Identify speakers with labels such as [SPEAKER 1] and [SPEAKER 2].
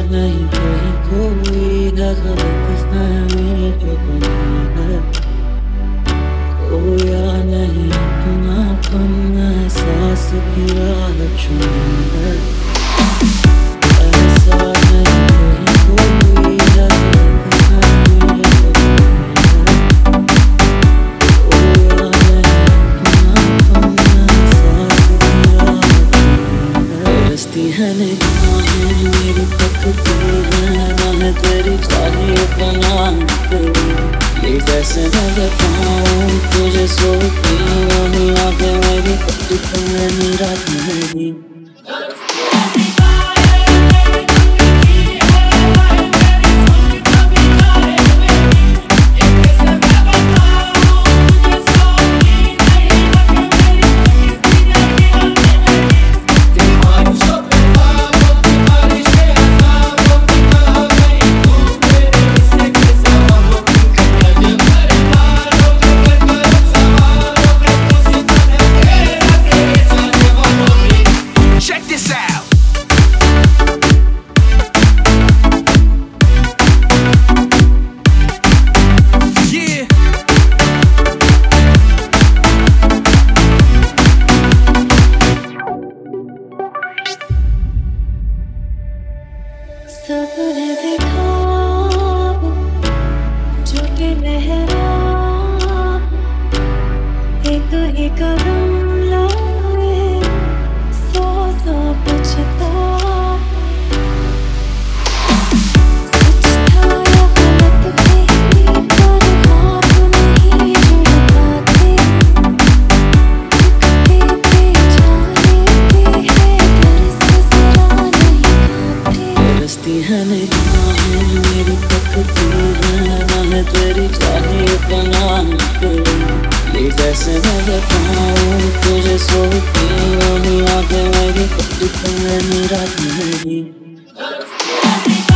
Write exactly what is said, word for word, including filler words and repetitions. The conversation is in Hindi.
[SPEAKER 1] नहीं कहीं कोई है गलतफहमी जो बनी है, खोया नहीं अपनापन एहसास की राह चुनी है। ऐसा नहीं कहीं कोई है गलतफहमी जो बनी है, खोया नहीं अपनापन एहसास की राह चुनी है। बरसती है निगाहें मेरी तकदीर है, ना है तेरी चाहिए बना तेरी, ये कैसे मैं बताऊं तुझे सोती वही आंखें मेरी कटी पुरानी रात मेरी।
[SPEAKER 2] सबने देखा जो कि मेहराब एक ही कदम लाए सौ सौ पछतावा। सच था या गलतफहमी पर ख्वाब नहीं जुड़ पाते, दिखते थे जाने है दर्द जरा नहीं खाते।
[SPEAKER 1] बरसती है निगाहें मेरी तकदीर है, ना है तेरी चाहिए बना तेरी, ये कैसे मैं बताऊं तुझे सोती वही आंखें मेरी कटी पुरानी रात मेरी।